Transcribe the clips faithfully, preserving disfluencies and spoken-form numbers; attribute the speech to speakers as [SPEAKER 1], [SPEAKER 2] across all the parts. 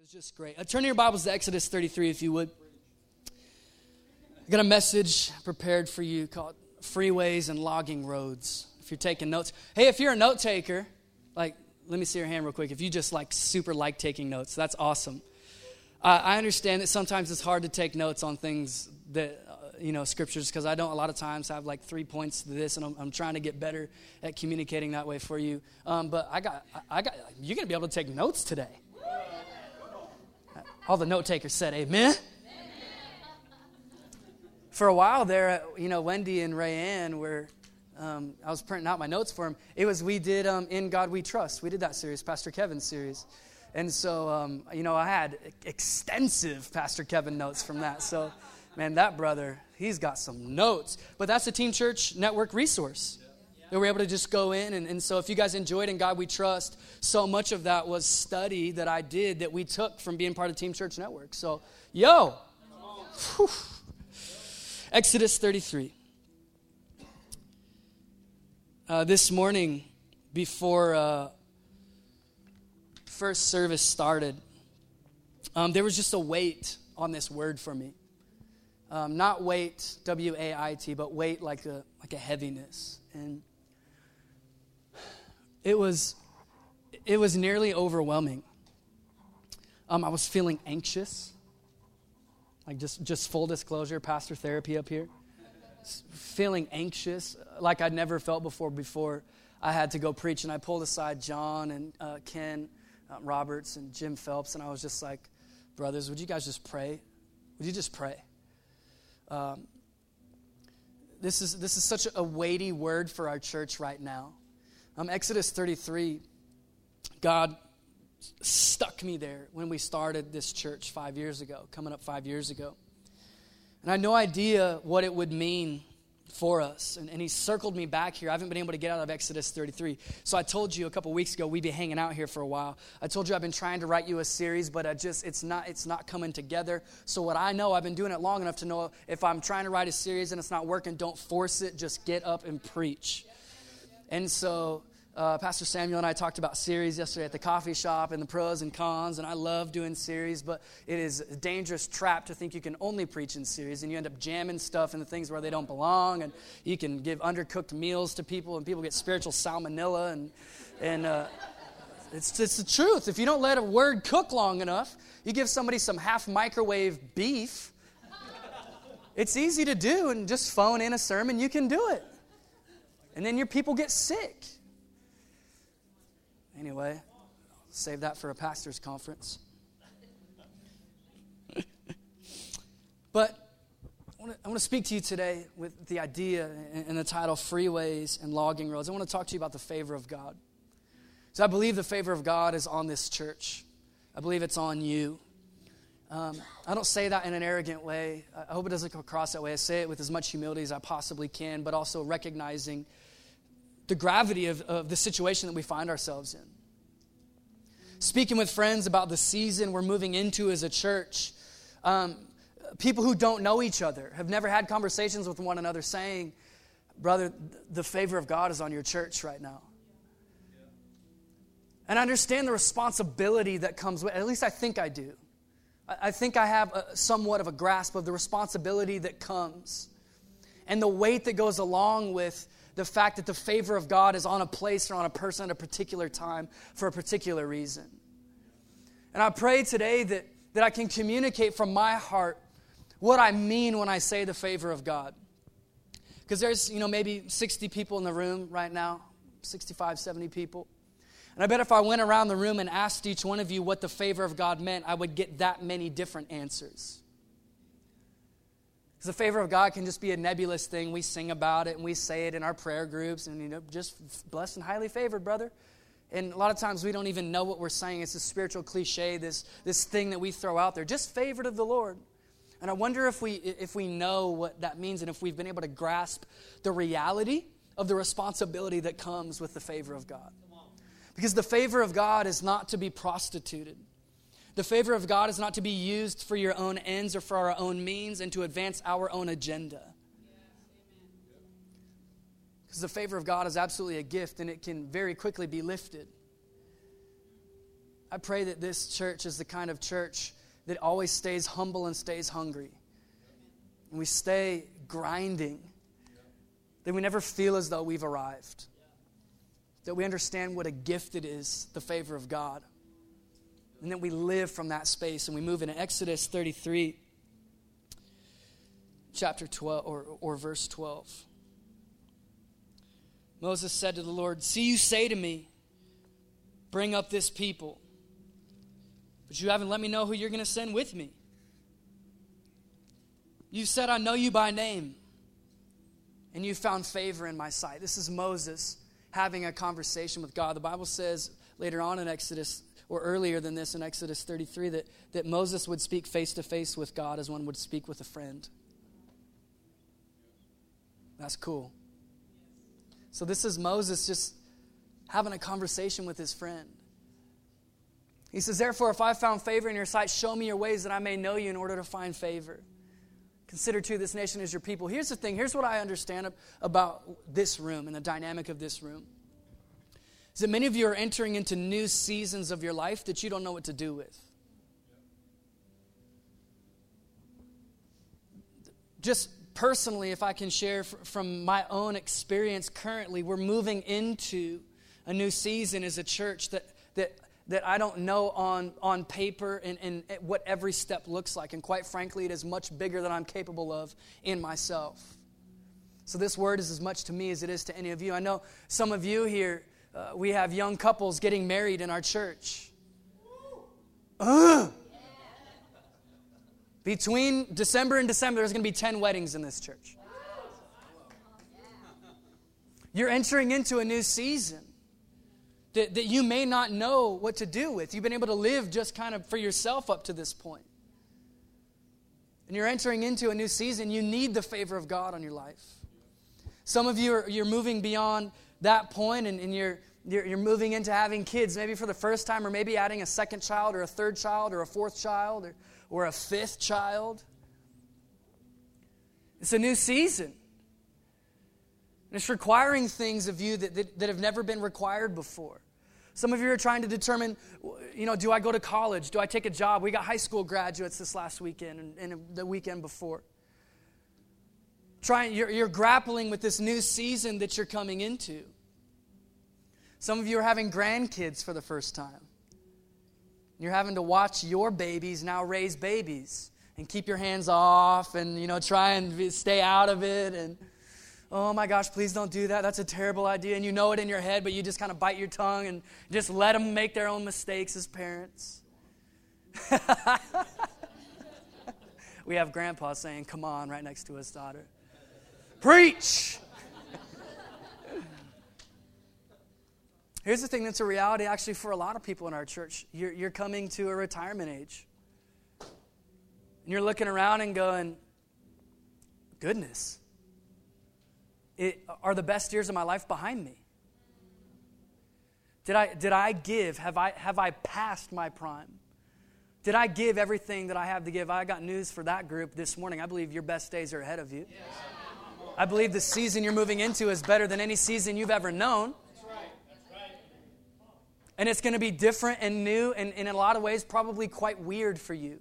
[SPEAKER 1] It's just great. Uh, turn your Bibles to Exodus thirty-three, if you would. I got a message prepared for you called Freeways and Logging Roads. If you're taking notes. Hey, if you're a note taker, like, let me see your hand real quick. If you just like super like taking notes, that's awesome. Uh, I understand that sometimes it's hard to take notes on things that, uh, you know, scriptures, because I don't a lot of times have like three points to this, and I'm, I'm trying to get better at communicating that way for you. Um, but I got, I got, you're going to be able to take notes today. All the note takers said amen. Amen. For a while there, you know, Wendy and Rayanne were, um, I was printing out my notes for them. It was, we did um, In God We Trust. We did that series, Pastor Kevin's series. And so, um, you know, I had extensive Pastor Kevin notes from that. So, man, that brother, he's got some notes. But that's a Team Church Network resource. That we're able to just go in. And, and so if you guys enjoyed In God We Trust, so much of that was study that I did that we took from being part of Team Church Network. So, yo. Whew. Exodus thirty-three. Uh, this morning, before uh, first service started, um, there was just a weight on this word for me. Um, not weight, W A I T, but weight like a like a heaviness. And it was it was nearly overwhelming. Um, I was feeling anxious. Like just, just full disclosure, pastor therapy up here. Feeling anxious like I'd never felt before before I had to go preach. And I pulled aside John and uh, Ken uh, Roberts and Jim Phelps. And I was just like, brothers, would you guys just pray? Would you just pray? Um, this is this is such a weighty word for our church right now. Um, Exodus thirty-three, God stuck me there when we started this church five years ago, coming up five years ago. And I had no idea what it would mean for us. And, and he circled me back here. I haven't been able to get out of Exodus thirty-three. So I told you a couple weeks ago, we'd be hanging out here for a while. I told you I've been trying to write you a series, but I just it's not it's not coming together. So what I know, I've been doing it long enough to know if I'm trying to write a series and it's not working, don't force it. Just get up and preach. And so Uh, Pastor Samuel and I talked about series yesterday at the coffee shop and the pros and cons, and I love doing series, but it is a dangerous trap to think you can only preach in series, and you end up jamming stuff into things where they don't belong, and you can give undercooked meals to people, and people get spiritual salmonella, and and uh, it's, it's the truth. If you don't let a word cook long enough, you give somebody some half-microwave beef, it's easy to do, and just phone in a sermon, you can do it. And then your people get sick. Anyway, I'll save that for a pastor's conference. But I want, to, I want to speak to you today with the idea and the title, Freeways and Logging Roads. I want to talk to you about the favor of God. So I believe the favor of God is on this church. I believe it's on you. Um, I don't say that in an arrogant way. I hope it doesn't come across that way. I say it with as much humility as I possibly can, but also recognizing the gravity of, of the situation that we find ourselves in. Speaking with friends about the season we're moving into as a church, um, people who don't know each other, have never had conversations with one another, saying, brother, the favor of God is on your church right now. And I understand the responsibility that comes with it. At least I think I do. I, I think I have a, somewhat of a grasp of the responsibility that comes and the weight that goes along with the fact that the favor of God is on a place or on a person at a particular time for a particular reason. And I pray today that, that I can communicate from my heart what I mean when I say the favor of God. Because there's, you know, maybe sixty people in the room right now, sixty-five, seventy people. And I bet if I went around the room and asked each one of you what the favor of God meant, I would get that many different answers. The favor of God can just be a nebulous thing. We sing about it and we say it in our prayer groups and, you know, just blessed and highly favored, brother. And a lot of times we don't even know what we're saying. It's a spiritual cliche, this, this thing that we throw out there. Just favored of the Lord. And I wonder if we if we know what that means and if we've been able to grasp the reality of the responsibility that comes with the favor of God. Because the favor of God is not to be prostituted. The favor of God is not to be used for your own ends or for our own means and to advance our own agenda. Because the favor of God is absolutely a gift and it can very quickly be lifted. I pray that this church is the kind of church that always stays humble and stays hungry. And we stay grinding. That we never feel as though we've arrived. That we understand what a gift it is, the favor of God. And that we live from that space. And we move into Exodus thirty-three, chapter twelve, or, or verse twelve. Moses said to the Lord, "See, you say to me, bring up this people. But you haven't let me know who you're going to send with me. You said, I know you by name, and you found favor in my sight." This is Moses having a conversation with God. The Bible says later on in Exodus, or earlier than this in Exodus thirty-three, that, that Moses would speak face-to-face with God as one would speak with a friend. That's cool. So this is Moses just having a conversation with his friend. He says, "Therefore, if I found favor in your sight, show me your ways that I may know you in order to find favor. Consider, too, this nation as your people." Here's the thing. Here's what I understand about this room and the dynamic of this room. Is that many of you are entering into new seasons of your life that you don't know what to do with. Just personally, if I can share from my own experience currently, we're moving into a new season as a church that that that I don't know on, on paper and, and what every step looks like. And quite frankly, it is much bigger than I'm capable of in myself. So this word is as much to me as it is to any of you. I know some of you here, uh, we have young couples getting married in our church. Uh, between December and December, there's going to be ten weddings in this church. You're entering into a new season that, that you may not know what to do with. You've been able to live just kind of for yourself up to this point. And you're entering into a new season. You need the favor of God on your life. Some of you are you're moving beyond that point, and, and you're, you're you're moving into having kids, maybe for the first time, or maybe adding a second child, or a third child, or a fourth child, or, or a fifth child. It's a new season. And it's requiring things of you that, that, that have never been required before. Some of you are trying to determine, you know, do I go to college? Do I take a job? We got high school graduates this last weekend and, and the weekend before. Trying, you're, you're grappling with this new season that you're coming into. Some of you are having grandkids for the first time. You're having to watch your babies now raise babies and keep your hands off and, you know, try and stay out of it. And, oh my gosh, please don't do that. That's a terrible idea. And you know it in your head, but you just kind of bite your tongue and just let them make their own mistakes as parents. We have grandpa saying, "Come on," right next to his daughter. Preach! Here's the thing that's a reality actually for a lot of people in our church. You're, you're coming to a retirement age. And you're looking around and going, goodness, it, are the best years of my life behind me? Did I, did I give? Have I, have I passed my prime? Did I give everything that I have to give? I got news for that group this morning. I believe your best days are ahead of you. Yes. I believe the season you're moving into is better than any season you've ever known. That's right. That's right. And it's going to be different and new and, and in a lot of ways probably quite weird for you.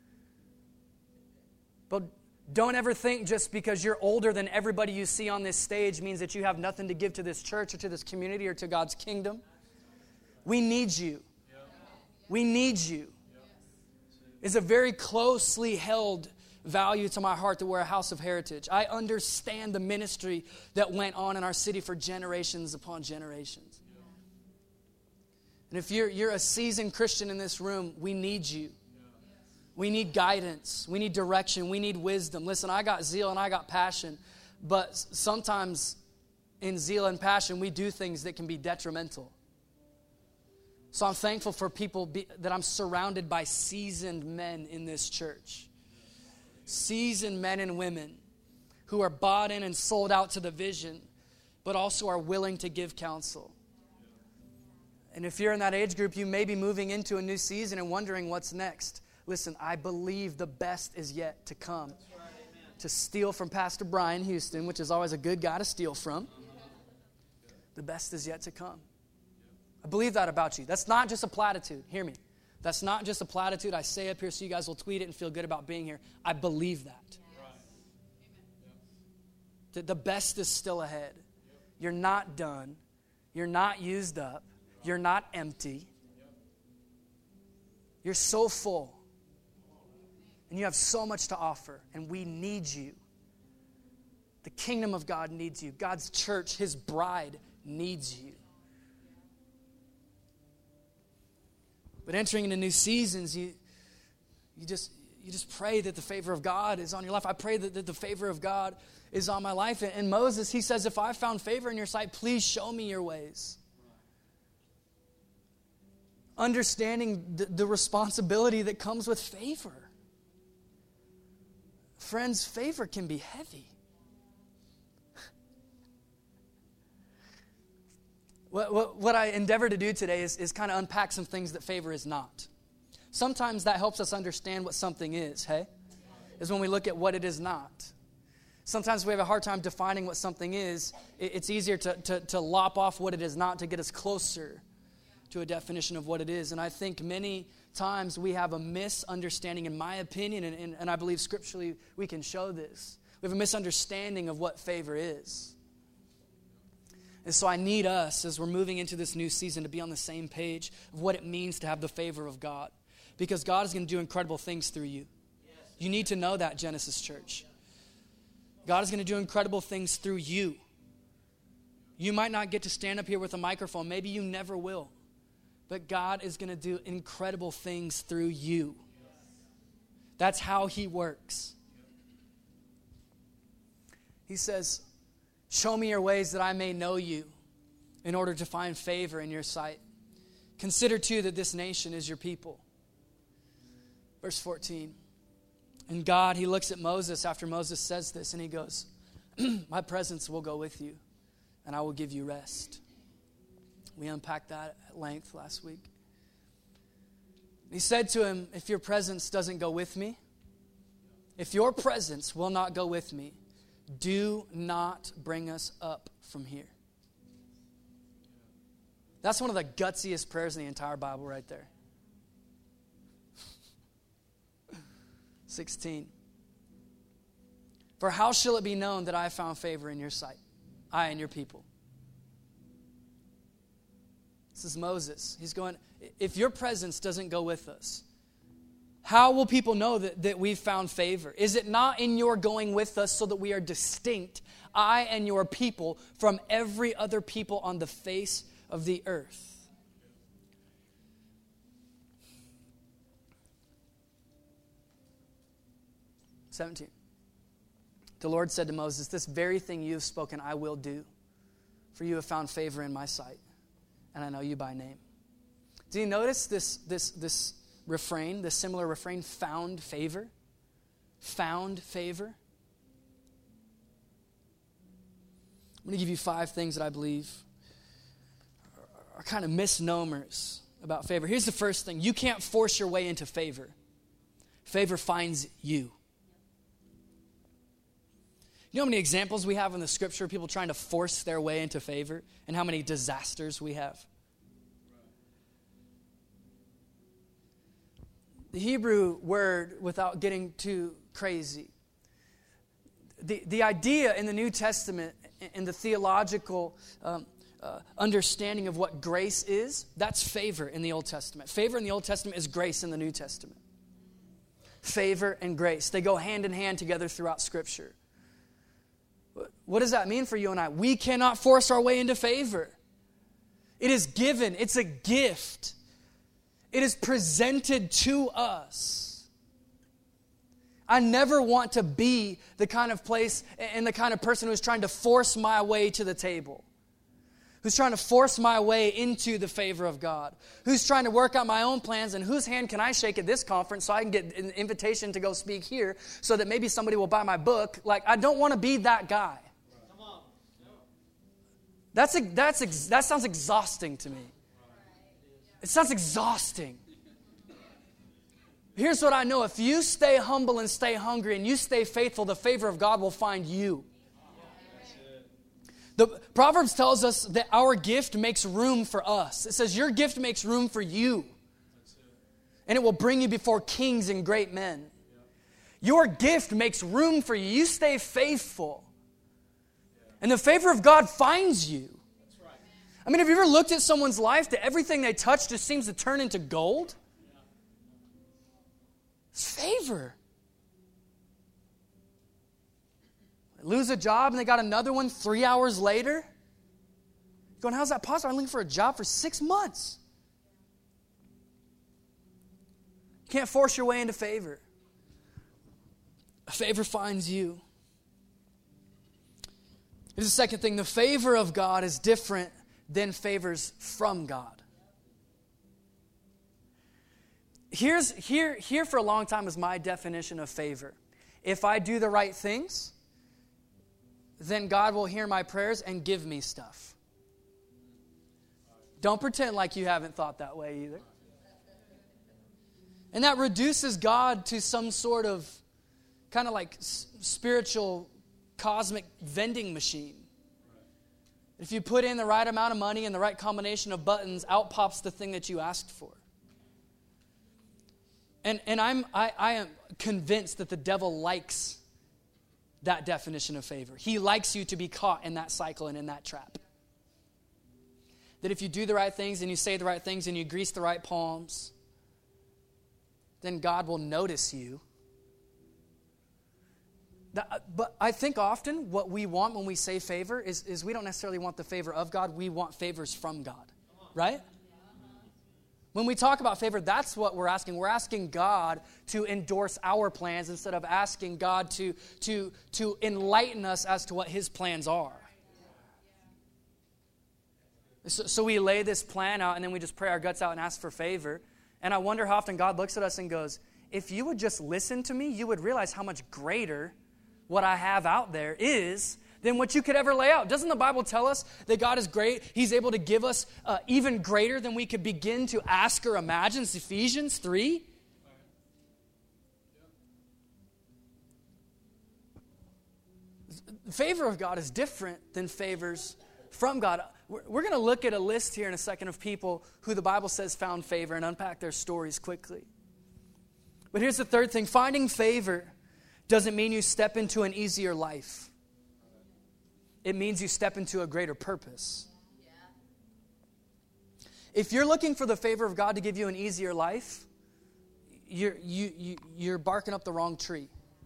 [SPEAKER 1] But don't ever think just because you're older than everybody you see on this stage means that you have nothing to give to this church or to this community or to God's kingdom. We need you. We need you. It's a very closely held value to my heart that we're a house of heritage. I understand the ministry that went on in our city for generations upon generations. And if you're, you're a seasoned Christian in this room, we need you. We need guidance. We need direction. We need wisdom. Listen, I got zeal and I got passion, but sometimes in zeal and passion, we do things that can be detrimental. So I'm thankful for people be, that I'm surrounded by seasoned men in this church. Seasoned men and women who are bought in and sold out to the vision, but also are willing to give counsel. And if you're in that age group, you may be moving into a new season and wondering what's next. Listen, I believe the best is yet to come. Right, to steal from Pastor Brian Houston, which is always a good guy to steal from, the best is yet to come. I believe that about you. That's not just a platitude. Hear me. That's not just a platitude I say up here so you guys will tweet it and feel good about being here. I believe that. Yes. The, the best is still ahead. You're not done. You're not used up. You're not empty. You're so full. And you have so much to offer. And we need you. The kingdom of God needs you. God's church, His bride, needs you. But entering into new seasons, you, you just you just pray that the favor of God is on your life. I pray that, that the favor of God is on my life. And Moses, he says, if I found favor in your sight, please show me your ways. Understanding the, the responsibility that comes with favor. Friends, favor can be heavy. What, what, what I endeavor to do today is, is kind of unpack some things that favor is not. Sometimes that helps us understand what something is, hey? Is when we look at what it is not. Sometimes we have a hard time defining what something is. It, it's easier to, to, to lop off what it is not to get us closer to a definition of what it is. And I think many times we have a misunderstanding, in my opinion, and, and, and I believe scripturally we can show this. We have a misunderstanding of what favor is. And so I need us, as we're moving into this new season, to be on the same page of what it means to have the favor of God. Because God is going to do incredible things through you. You need to know that, Genesis Church. God is going to do incredible things through you. You might not get to stand up here with a microphone. Maybe you never will. But God is going to do incredible things through you. That's how He works. He says, show me your ways that I may know you in order to find favor in your sight. Consider too that this nation is your people. Verse fourteen. And God, He looks at Moses after Moses says this and He goes, my presence will go with you and I will give you rest. We unpacked that at length last week. He said to him, if your presence doesn't go with me, if your presence will not go with me, do not bring us up from here. That's one of the gutsiest prayers in the entire Bible right there. sixteen. For how shall it be known that I have found favor in your sight, I and your people? This is Moses. He's going, if your presence doesn't go with us, how will people know that, that we've found favor? Is it not in your going with us so that we are distinct, I and your people, from every other people on the face of the earth? seventeen. The Lord said to Moses, this very thing you have spoken I will do, for you have found favor in my sight, and I know you by name. Do you notice this, this, this refrain, this similar refrain, found favor? Found favor? I'm going to give you five things that I believe are kind of misnomers about favor. Here's the first thing. You can't force your way into favor. Favor finds you. You know how many examples we have in the scripture of people trying to force their way into favor, and how many disasters we have? The Hebrew word, without getting too crazy, the, the idea in the New Testament, in the theological um, uh, understanding of what grace is, that's favor in the Old Testament. Favor in the Old Testament is grace in the New Testament. Favor and grace, they go hand in hand together throughout Scripture. What does that mean for you and I? We cannot force our way into favor. It is given. It's a gift. It is presented to us. I never want to be the kind of place and the kind of person who's trying to force my way to the table. Who's trying to force my way into the favor of God. Who's trying to work out my own plans, and whose hand can I shake at this conference so I can get an invitation to go speak here so that maybe somebody will buy my book. Like, I don't want to be that guy. Come on. That's, that's, that sounds exhausting to me. It sounds exhausting. Here's what I know. If you stay humble and stay hungry and you stay faithful, the favor of God will find you. The Proverbs tells us that our gift makes room for us. It says your gift makes room for you. And it will bring you before kings and great men. Your gift makes room for you. You stay faithful. And the favor of God finds you. I mean, have you ever looked at someone's life that everything they touch just seems to turn into gold? It's favor. They lose a job and they got another one three hours later. You're going, how's that possible? I'm looking for a job for six months. You can't force your way into favor. Favor finds you. Here's the second thing. The favor of God is different than favors from God. Here's, here, here for a long time is my definition of favor. If I do the right things, then God will hear my prayers and give me stuff. Don't pretend like you haven't thought that way either. And that reduces God to some sort of kind of like s- spiritual cosmic vending machine. If you put in the right amount of money and the right combination of buttons, out pops the thing that you asked for. And and I'm I, I am convinced that the devil likes that definition of favor. He likes you to be caught in that cycle and in that trap. That if you do the right things and you say the right things and you grease the right palms, then God will notice you. That, but I think often what we want when we say favor is, is we don't necessarily want the favor of God. We want favors from God, right? When we talk about favor, that's what we're asking. We're asking God to endorse our plans instead of asking God to, to, to enlighten us as to what His plans are. So, so we lay this plan out and then we just pray our guts out and ask for favor. And I wonder how often God looks at us and goes, if you would just listen to me, you would realize how much greater what I have out there is than what you could ever lay out. Doesn't the Bible tell us that God is great? He's able to give us uh, even greater than we could begin to ask or imagine. It's Ephesians three. The favor of God is different than favors from God. We're, we're going to look at a list here in a second of people who the Bible says found favor and unpack their stories quickly. But here's the third thing. Finding favor doesn't mean you step into an easier life. It means you step into a greater purpose. If you're looking for the favor of God to give you an easier life, you're, you, you, you're barking up the wrong tree.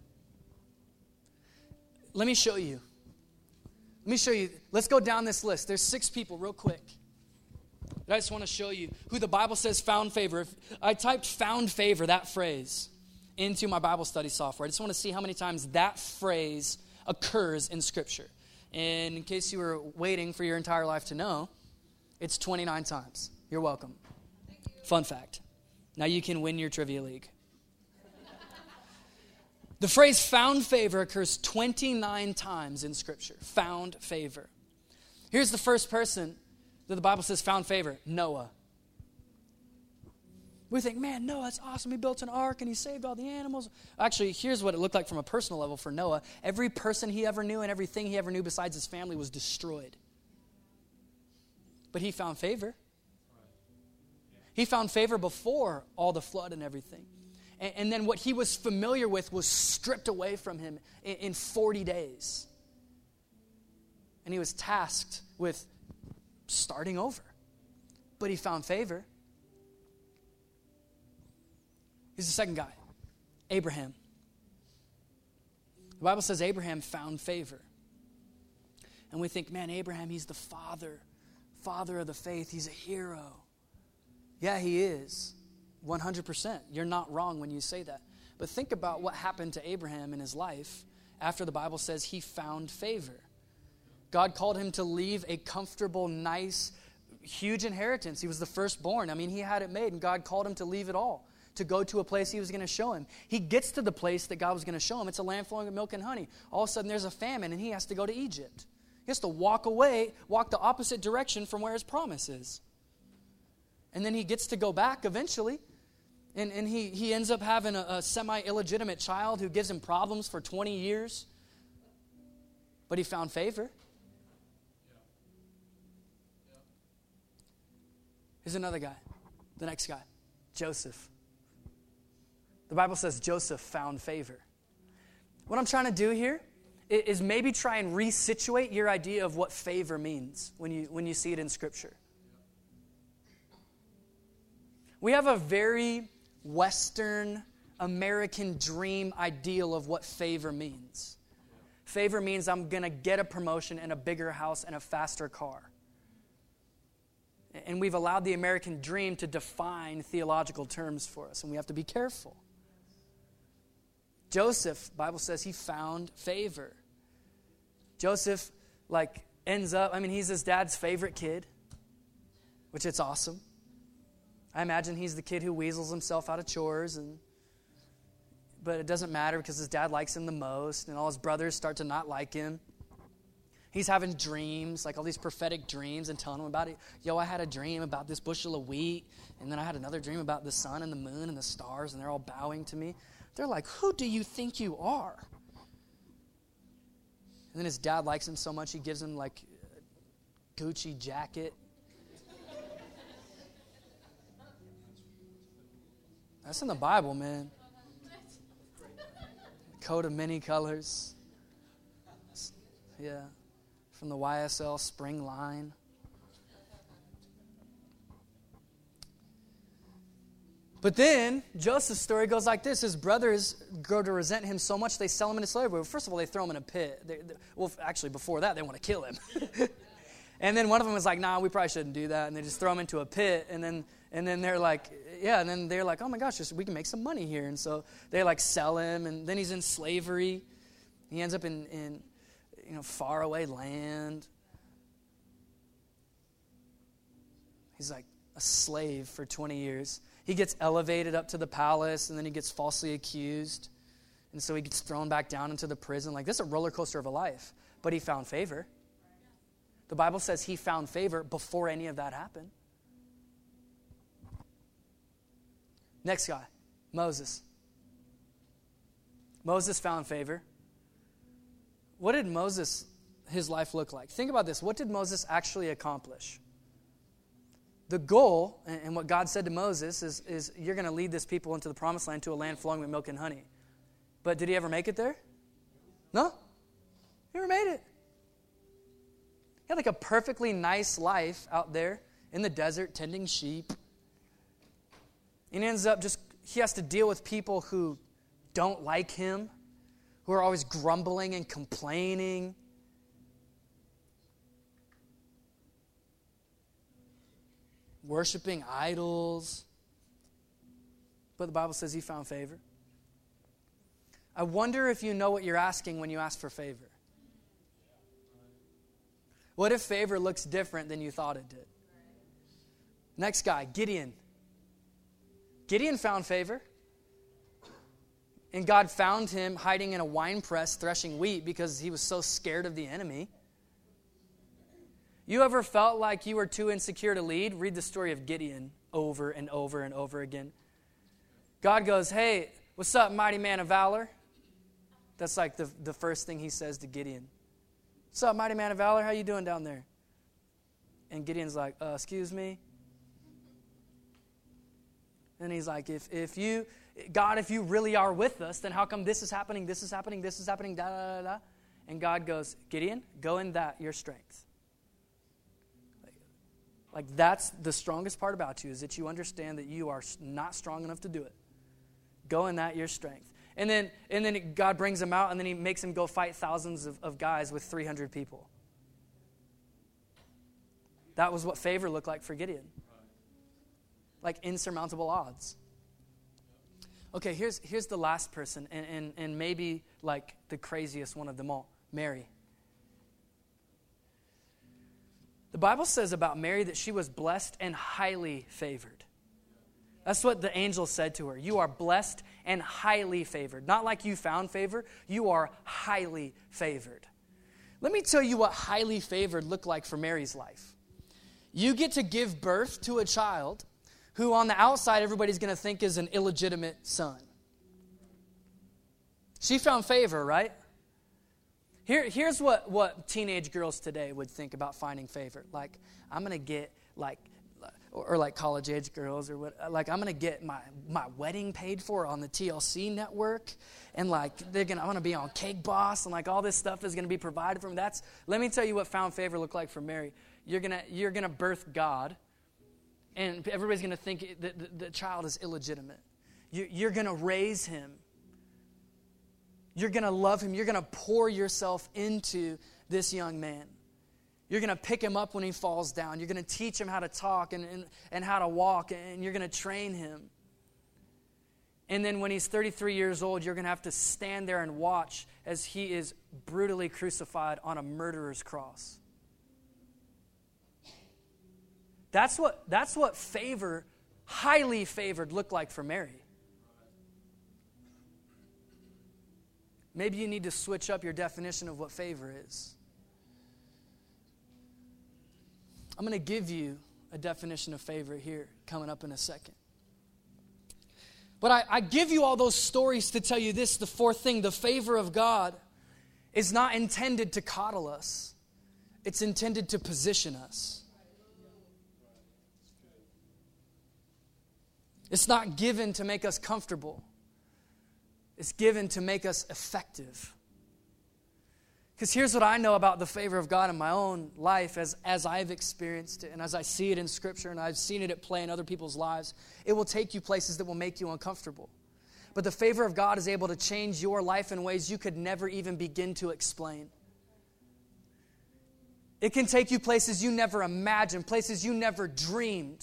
[SPEAKER 1] Let me show you. Let me show you. Let's go down this list. There's six people real quick. But I just want to show you who the Bible says found favor. If I typed found favor, that phrase, into my Bible study software. I just want to see how many times that phrase occurs in Scripture. And in case you were waiting for your entire life to know, it's twenty-nine times. You're welcome.
[SPEAKER 2] Thank you.
[SPEAKER 1] Fun fact. Now you can win your trivia league. The phrase found favor occurs twenty-nine times in Scripture. Found favor. Here's the first person that the Bible says found favor. Noah. We think, man, Noah, that's awesome. He built an ark and he saved all the animals. Actually, here's what it looked like from a personal level for Noah. Every person he ever knew and everything he ever knew besides his family was destroyed. But he found favor. He found favor before all the flood and everything. And, and then what he was familiar with was stripped away from him in, in forty days. And he was tasked with starting over. But he found favor. Here's the second guy, Abraham. The Bible says Abraham found favor. And we think, man, Abraham, he's the father, father of the faith. He's a hero. Yeah, he is, one hundred percent. You're not wrong when you say that. But think about what happened to Abraham in his life after the Bible says he found favor. God called him to leave a comfortable, nice, huge inheritance. He was the firstborn. I mean, he had it made, and God called him to leave it all, to go to a place he was going to show him. He gets to the place that God was going to show him. It's a land flowing with milk and honey. All of a sudden, there's a famine, and he has to go to Egypt. He has to walk away, walk the opposite direction from where his promise is. And then he gets to go back eventually, and, and he, he ends up having a, a semi-illegitimate child who gives him problems for twenty years. But he found favor. Here's another guy, the next guy, Joseph. The Bible says Joseph found favor. What I'm trying to do here is maybe try and resituate your idea of what favor means when you, when you see it in Scripture. We have a very Western American dream ideal of what favor means. Favor means I'm going to get a promotion and a bigger house and a faster car. And we've allowed the American dream to define theological terms for us, and we have to be careful. Joseph, the Bible says he found favor. Joseph, like, ends up, I mean, he's his dad's favorite kid, which it's awesome. I imagine he's the kid who weasels himself out of chores, and but it doesn't matter because his dad likes him the most, and all his brothers start to not like him. He's having dreams, like all these prophetic dreams, and telling him about it. Yo, I had a dream about this bushel of wheat, and then I had another dream about the sun and the moon and the stars, and they're all bowing to me. They're like, who do you think you are? And then his dad likes him so much, he gives him like a Gucci jacket. That's in the Bible, man. Coat of many colors. Yeah. From the Y S L spring line. But then, Joseph's story goes like this. His brothers grow to resent him so much they sell him into slavery. Well, first of all, they throw him in a pit. They, they, well, actually, before that, they want to kill him. And then one of them was like, nah, we probably shouldn't do that. And they just throw him into a pit. And then and then they're like, yeah, and then they're like, oh my gosh, just, we can make some money here. And so they like sell him. And then he's in slavery. He ends up in, in you know, faraway land. He's like a slave for twenty years. He gets elevated up to the palace, and then he gets falsely accused. And so he gets thrown back down into the prison. Like, this is a roller coaster of a life. But he found favor. The Bible says he found favor before any of that happened. Next guy, Moses. Moses found favor. What did Moses, his life look like? Think about this. What did Moses actually accomplish? The goal, and what God said to Moses, is, is you're going to lead this people into the promised land to a land flowing with milk and honey. But did he ever make it there? No. He never made it. He had like a perfectly nice life out there in the desert tending sheep. And he ends up just, he has to deal with people who don't like him, who are always grumbling and complaining. Worshiping idols. But the Bible says he found favor. I wonder if you know what you're asking when you ask for favor. What if favor looks different than you thought it did? Next guy, Gideon. Gideon found favor. And God found him hiding in a wine press threshing wheat because he was so scared of the enemy. You ever felt like you were too insecure to lead? Read the story of Gideon over and over and over again. God goes, hey, what's up, mighty man of valor? That's like the, the first thing he says to Gideon. What's up, mighty man of valor? How you doing down there? And Gideon's like, uh, excuse me? And he's like, if if you, God, if you really are with us, then how come this is happening, this is happening, this is happening, da da da da? And God goes, Gideon, go in that, your strength. Like, that's the strongest part about you, is that you understand that you are not strong enough to do it. Go in that, your strength. And then and then God brings him out, and then he makes him go fight thousands of, of guys with three hundred people. That was what favor looked like for Gideon. Like insurmountable odds. Okay, here's here's the last person, and, and, and maybe like the craziest one of them all, Mary. The Bible says about Mary that she was blessed and highly favored. That's what the angel said to her. You are blessed and highly favored. Not like you found favor. You are highly favored. Let me tell you what highly favored looked like for Mary's life. You get to give birth to a child who on the outside everybody's going to think is an illegitimate son. She found favor, right? Here, here's what, what teenage girls today would think about finding favor. Like, I'm going to get, like, or, or like college age girls or what, like I'm going to get my, my wedding paid for on the T L C network. And like they're gonna, I'm going to be on Cake Boss and like all this stuff is going to be provided for me. That's, let me tell you what found favor looked like for Mary. You're going to, you're going to birth God. And everybody's going to think that the, the child is illegitimate. You, you're going to raise him. You're going to love him. You're going to pour yourself into this young man. You're going to pick him up when he falls down. You're going to teach him how to talk and, and, and how to walk, and you're going to train him. And then when he's thirty-three years old, you're going to have to stand there and watch as he is brutally crucified on a murderer's cross. That's what, that's what favor, highly favored, looked like for Mary. Maybe you need to switch up your definition of what favor is. I'm going to give you a definition of favor here coming up in a second. But I, I give you all those stories to tell you this, the fourth thing, the favor of God is not intended to coddle us. It's intended to position us. It's not given to make us comfortable. It's given to make us effective. Because here's what I know about the favor of God in my own life as, as I've experienced it and as I see it in Scripture and I've seen it at play in other people's lives. It will take you places that will make you uncomfortable. But the favor of God is able to change your life in ways you could never even begin to explain. It can take you places you never imagined, places you never dreamed.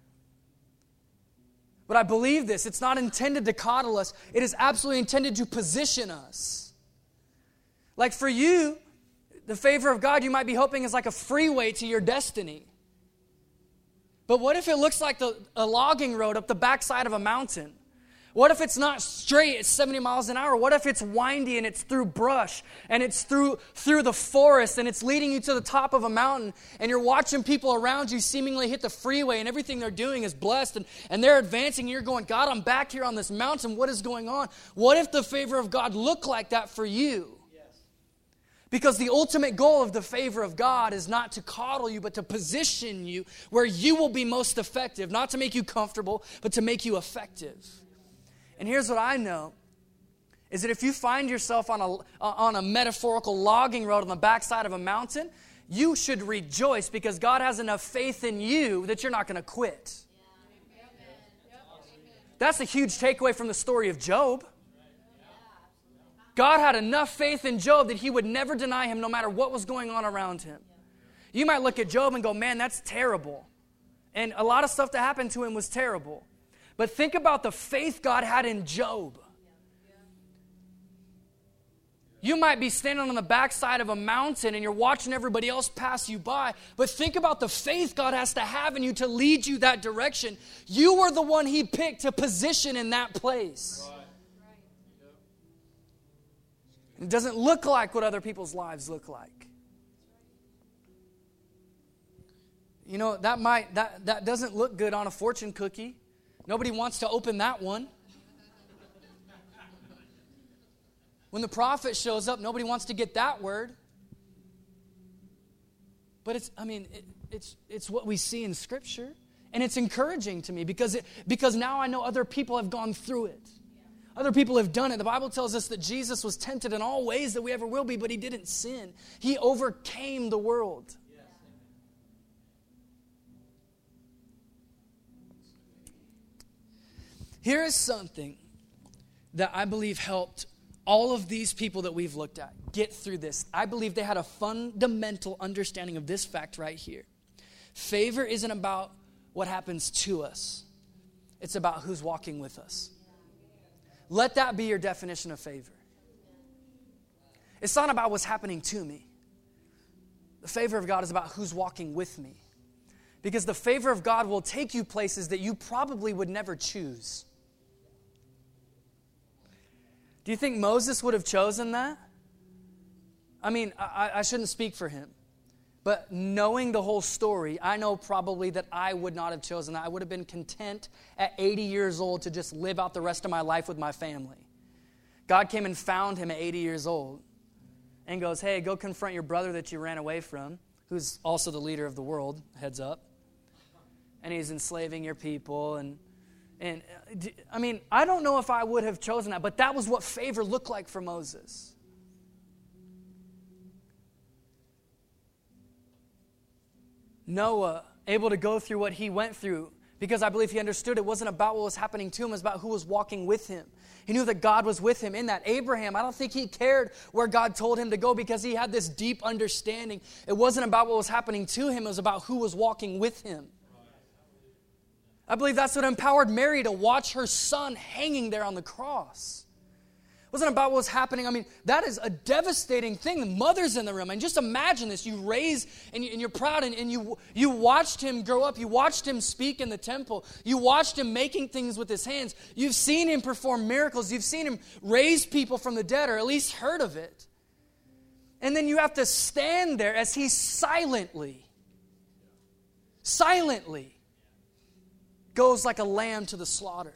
[SPEAKER 1] But I believe this. It's not intended to coddle us. It is absolutely intended to position us. Like for you, the favor of God you might be hoping is like a freeway to your destiny. But what if it looks like the, a logging road up the backside of a mountain? What if it's not straight, it's seventy miles an hour? What if it's windy and it's through brush and it's through through the forest and it's leading you to the top of a mountain and you're watching people around you seemingly hit the freeway and everything they're doing is blessed and, and they're advancing and you're going, God, I'm back here on this mountain. What is going on? What if the favor of God looked like that for you? Because the ultimate goal of the favor of God is not to coddle you, but to position you where you will be most effective. Not to make you comfortable, but to make you effective. And here's what I know, is that if you find yourself on a, on a metaphorical logging road on the backside of a mountain, you should rejoice because God has enough faith in you that you're not going to quit. That's a huge takeaway from the story of Job. God had enough faith in Job that he would never deny him no matter what was going on around him. You might look at Job and go, man, that's terrible. And a lot of stuff that happened to him was terrible. But think about the faith God had in Job. You might be standing on the backside of a mountain and you're watching everybody else pass you by. But think about the faith God has to have in you to lead you that direction. You were the one he picked to position in that place. It doesn't look like what other people's lives look like. You know, that might that, that doesn't look good on a fortune cookie. Nobody wants to open that one. When the prophet shows up, nobody wants to get that word. But it's, I mean, it, it's it's what we see in Scripture. And it's encouraging to me because it, because now I know other people have gone through it. Other people have done it. The Bible tells us that Jesus was tempted in all ways that we ever will be, but he didn't sin. He overcame the world. Here is something that I believe helped all of these people that we've looked at get through this. I believe they had a fundamental understanding of this fact right here. Favor isn't about what happens to us. It's about who's walking with us. Let that be your definition of favor. It's not about what's happening to me. The favor of God is about who's walking with me. Because the favor of God will take you places that you probably would never choose. Do you think Moses would have chosen that? I mean, I, I shouldn't speak for him. But knowing the whole story, I know probably that I would not have chosen that. I would have been content at eighty years old to just live out the rest of my life with my family. God came and found him at eighty years old and goes, hey, go confront your brother that you ran away from, who's also the leader of the world, heads up. and he's enslaving your people. And, and I mean, I don't know if I would have chosen that, but that was what favor looked like for Moses. Noah, able to go through what he went through, because I believe he understood it wasn't about what was happening to him, it was about who was walking with him. He knew that God was with him in that. Abraham, I don't think he cared where God told him to go because he had this deep understanding. It wasn't about what was happening to him, it was about who was walking with him. I believe that's what empowered Mary to watch her son hanging there on the cross. It wasn't about what was happening. I mean, that is a devastating thing. The mother's in the room. And just imagine this. You raise and, you, and you're proud and, and you, you watched him grow up. You watched him speak in the temple. You watched him making things with his hands. You've seen him perform miracles. You've seen him raise people from the dead, or at least heard of it. And then you have to stand there as he silently, silently goes like a lamb to the slaughter.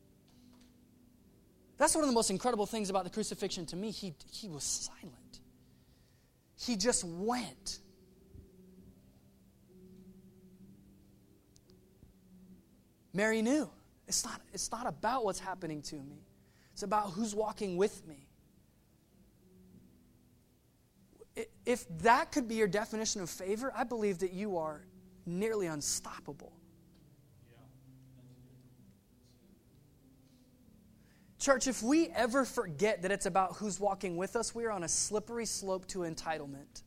[SPEAKER 1] That's one of the most incredible things about the crucifixion to me. He, he was silent. He just went. Mary knew. It's not, it's not about what's happening to me. It's about who's walking with me. If that could be your definition of favor, I believe that you are nearly unstoppable. Church, if we ever forget that it's about who's walking with us, we are on a slippery slope to entitlement.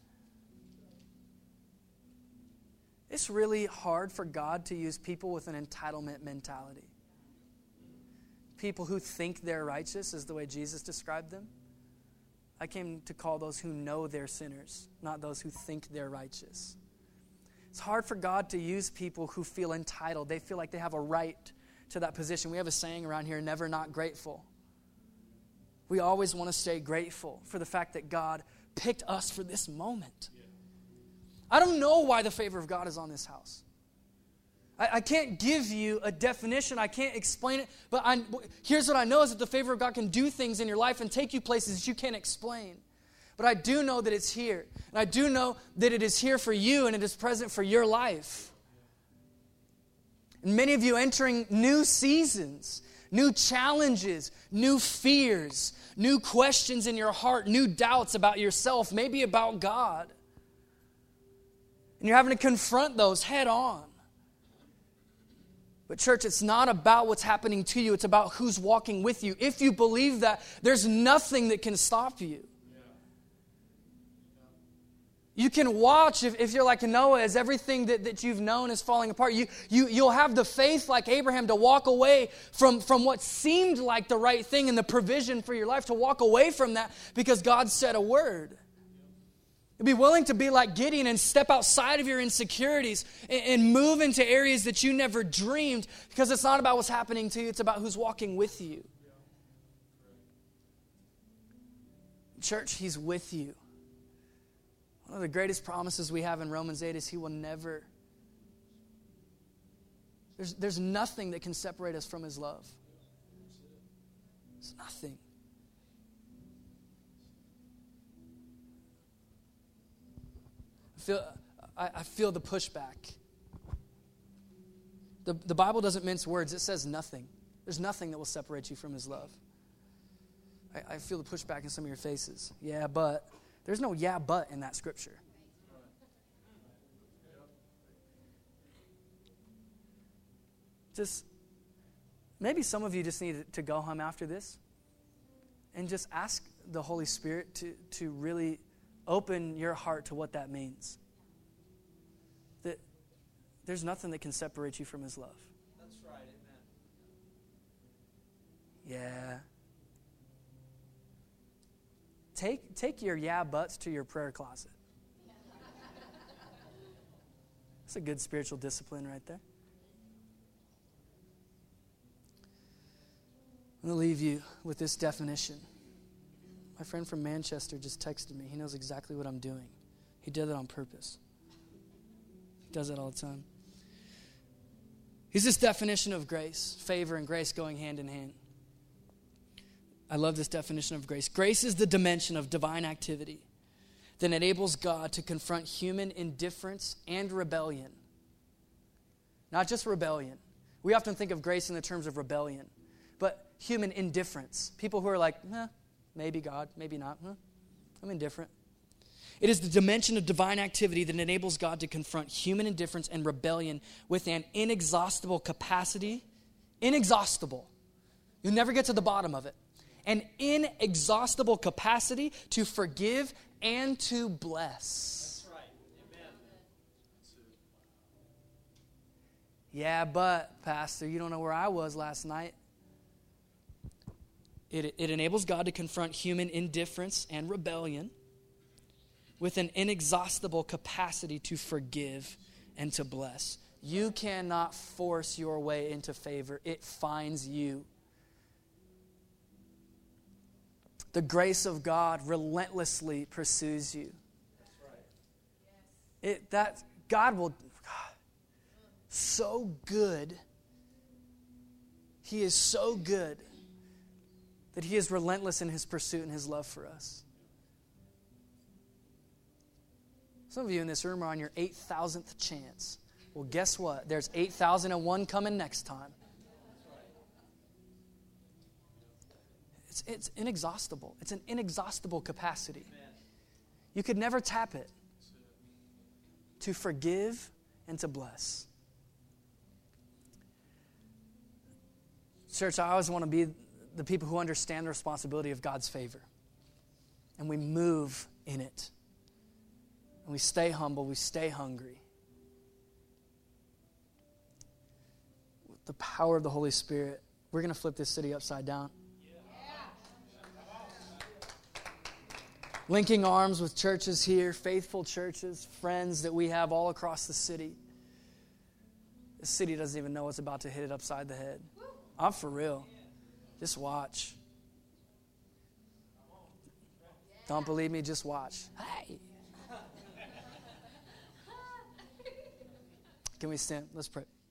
[SPEAKER 1] It's really hard for God to use people with an entitlement mentality. People who think they're righteous is the way Jesus described them. I came to call those who know they're sinners, not those who think they're righteous. It's hard for God to use people who feel entitled. They feel like they have a right to that position. We have a saying around here, never not grateful. We always want to stay grateful for the fact that God picked us for this moment. I don't know why the favor of God is on this house. I, I can't give you a definition. I can't explain it. But I, here's what I know is that the favor of God can do things in your life and take you places that you can't explain. But I do know that it's here. And I do know that it is here for you and it is present for your life. And many of you entering new seasons, new challenges, new fears, new questions in your heart, new doubts about yourself, maybe about God. And you're having to confront those head on. But church, it's not about what's happening to you. It's about who's walking with you. If you believe that, there's nothing that can stop you. You can watch, if, if you're like Noah, as everything that, that you've known is falling apart. You, you, you'll have the faith like Abraham to walk away from, from what seemed like the right thing and the provision for your life, to walk away from that because God said a word. You'll be willing to be like Gideon and step outside of your insecurities and, and move into areas that you never dreamed, because it's not about what's happening to you, it's about who's walking with you. Church, He's with you. One of the greatest promises we have in Romans eight is He will never, there's, there's nothing that can separate us from His love. There's nothing. I feel, I, I feel the pushback. The, the Bible doesn't mince words. It says nothing. There's nothing that will separate you from His love. I, I feel the pushback in some of your faces. Yeah, but... There's no yeah, but in that scripture. Just, maybe some of you just need to go home after this and just ask the Holy Spirit to, to really open your heart to what that means. That there's nothing that can separate you from His love.
[SPEAKER 2] That's right, amen.
[SPEAKER 1] Yeah. Take, take your yeah buts to your prayer closet. That's a good spiritual discipline right there. I'm going to leave you with this definition. My friend from Manchester just texted me. He knows exactly what I'm doing. He did it on purpose. He does it all the time. He's this definition of grace, favor and grace going hand in hand. I love this definition of grace. Grace is the dimension of divine activity that enables God to confront human indifference and rebellion. not just rebellion. We often think of grace in the terms of rebellion, but human indifference. People who are like, eh, maybe God, maybe not. Huh? I'm indifferent. It is the dimension of divine activity that enables God to confront human indifference and rebellion with an inexhaustible capacity. Inexhaustible. You'll never get to the bottom of it. An inexhaustible capacity to forgive and to bless.
[SPEAKER 2] That's right. Amen.
[SPEAKER 1] Yeah, but, Pastor, you don't know where I was last night. It, it enables God to confront human indifference and rebellion with an inexhaustible capacity to forgive and to bless. You cannot force your way into favor. It finds you. The grace of God relentlessly pursues you.
[SPEAKER 2] That's right.
[SPEAKER 1] It, that, God will, God, so good. He is so good that He is relentless in His pursuit and His love for us. Some of you in this room are on your eight thousandth chance. Well, guess what? There's eight thousand one coming next time. It's, it's inexhaustible. It's an inexhaustible capacity. You could never tap it. To forgive and to bless. Church, I always want to be the people who understand the responsibility of God's favor. And we move in it. And we stay humble. We stay hungry. With the power of the Holy Spirit, we're going to flip this city upside down. Linking arms with churches here, faithful churches, friends that we have all across the city. This city doesn't even know what's about to hit it upside the head. I'm for real. Just watch. Don't believe me? Just watch. Hey. Can we stand? Let's pray.